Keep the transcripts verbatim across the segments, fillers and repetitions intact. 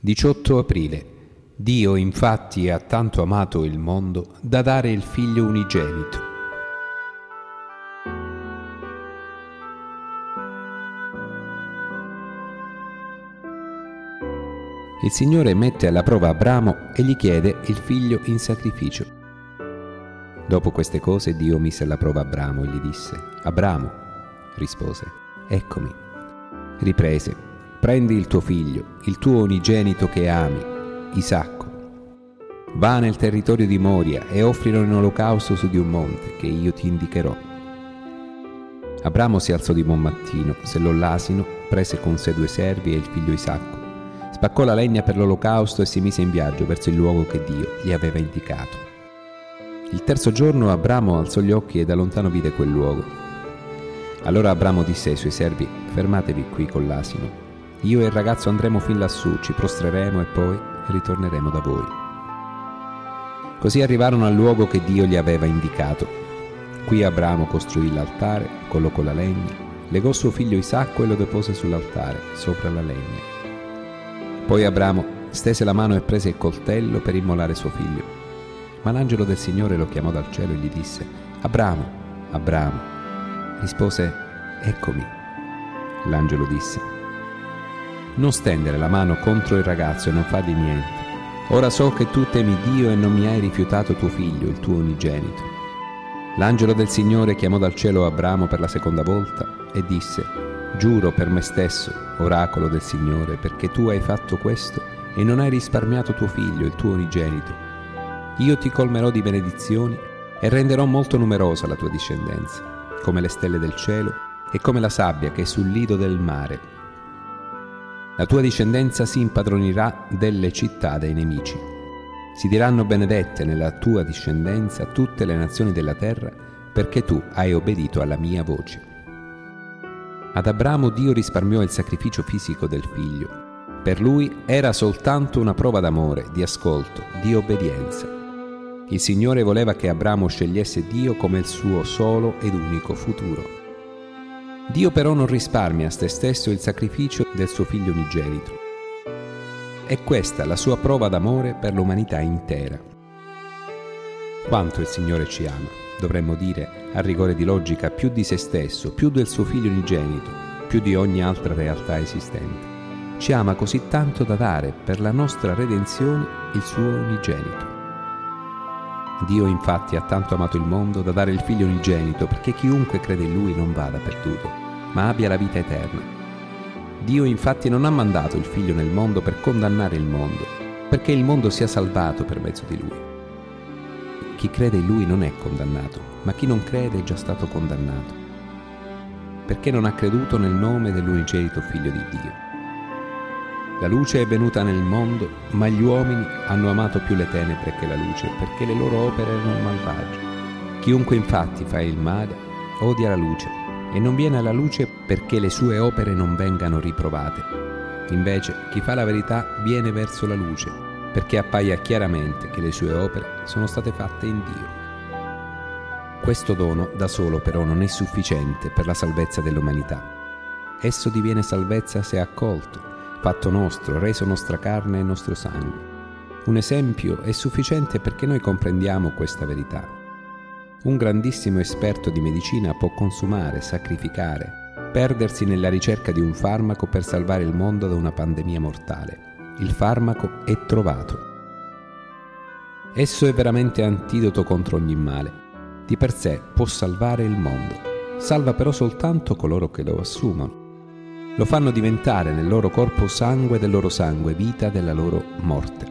diciotto aprile. Dio infatti ha tanto amato il mondo da dare il Figlio unigenito. Il Signore mette alla prova Abramo e gli chiede il figlio in sacrificio. Dopo queste cose Dio mise alla prova Abramo e gli disse: Abramo, rispose, eccomi. Riprese: prendi il tuo figlio, il tuo unigenito che ami, Isacco. Va nel territorio di Moria e offrilo in olocausto su di un monte che io ti indicherò. Abramo si alzò di buon mattino, sellò l'asino, prese con sé due servi e il figlio Isacco, spaccò la legna per l'olocausto e si mise in viaggio verso il luogo che Dio gli aveva indicato. Il terzo giorno Abramo alzò gli occhi e da lontano vide quel luogo. Allora Abramo disse ai suoi servi: fermatevi qui con l'asino. Io e il ragazzo andremo fin lassù, ci prostreremo e poi ritorneremo da voi. Così arrivarono al luogo che Dio gli aveva indicato. Qui Abramo costruì l'altare, collocò la legna, legò suo figlio Isacco e lo depose sull'altare, sopra la legna. Poi Abramo stese la mano e prese il coltello per immolare suo figlio. Ma l'angelo del Signore lo chiamò dal cielo e gli disse: Abramo, Abramo. Rispose: eccomi. L'angelo disse: non stendere la mano contro il ragazzo e non fargli niente. Ora so che tu temi Dio e non mi hai rifiutato tuo figlio, il tuo unigenito. L'angelo del Signore chiamò dal cielo Abramo per la seconda volta e disse: giuro per me stesso, oracolo del Signore, perché tu hai fatto questo e non hai risparmiato tuo figlio, il tuo unigenito. Io ti colmerò di benedizioni e renderò molto numerosa la tua discendenza, come le stelle del cielo e come la sabbia che è sul lido del mare. La tua discendenza si impadronirà delle città dei nemici. Si diranno benedette nella tua discendenza tutte le nazioni della terra, perché tu hai obbedito alla mia voce. Ad Abramo Dio risparmiò il sacrificio fisico del figlio. Per lui era soltanto una prova d'amore, di ascolto, di obbedienza. Il Signore voleva che Abramo scegliesse Dio come il suo solo ed unico futuro. Dio però non risparmia a se stesso il sacrificio del suo figlio unigenito. È questa la sua prova d'amore per l'umanità intera. Quanto il Signore ci ama, dovremmo dire, a rigore di logica, più di se stesso, più del suo figlio unigenito, più di ogni altra realtà esistente. Ci ama così tanto da dare per la nostra redenzione il suo unigenito. Dio infatti ha tanto amato il mondo da dare il figlio unigenito perché chiunque crede in lui non vada perduto, ma abbia la vita eterna. Dio infatti non ha mandato il figlio nel mondo per condannare il mondo, perché il mondo sia salvato per mezzo di lui. Chi crede in lui non è condannato, ma chi non crede è già stato condannato, perché non ha creduto nel nome dell'unigenito figlio di Dio. La luce è venuta nel mondo, ma gli uomini hanno amato più le tenebre che la luce, perché le loro opere erano malvagie. Chiunque infatti fa il male odia la luce e non viene alla luce perché le sue opere non vengano riprovate. Invece chi fa la verità viene verso la luce, perché appaia chiaramente che le sue opere sono state fatte in Dio. Questo dono da solo però non è sufficiente per la salvezza dell'umanità. Esso diviene salvezza se accolto, fatto nostro, reso nostra carne e nostro sangue. Un esempio è sufficiente perché noi comprendiamo questa verità. Un grandissimo esperto di medicina può consumare, sacrificare, perdersi nella ricerca di un farmaco per salvare il mondo da una pandemia mortale. Il farmaco è trovato. Esso è veramente antidoto contro ogni male. Di per sé può salvare il mondo. Salva però soltanto coloro che lo assumono. Lo fanno diventare nel loro corpo sangue del loro sangue, vita della loro morte.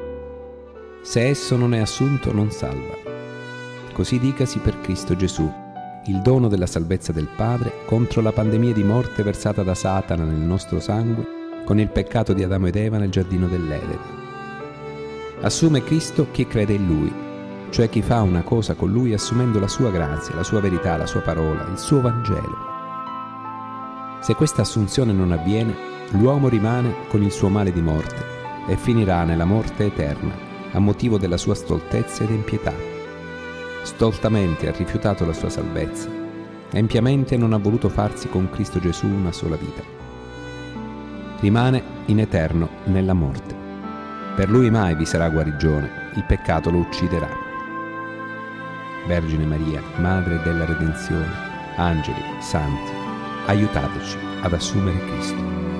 Se esso non è assunto, non salva. Così dicasi per Cristo Gesù, il dono della salvezza del Padre contro la pandemia di morte versata da Satana nel nostro sangue con il peccato di Adamo ed Eva nel giardino dell'Eden. Assume Cristo chi crede in Lui, cioè chi fa una cosa con Lui assumendo la sua grazia, la sua verità, la sua parola, il suo Vangelo. Se questa assunzione non avviene, l'uomo rimane con il suo male di morte e finirà nella morte eterna a motivo della sua stoltezza ed impietà. Stoltamente ha rifiutato la sua salvezza, empiamente non ha voluto farsi con Cristo Gesù una sola vita. Rimane in eterno nella morte. Per lui mai vi sarà guarigione, il peccato lo ucciderà. Vergine Maria, Madre della Redenzione, angeli, santi, aiutateci ad assumere Cristo.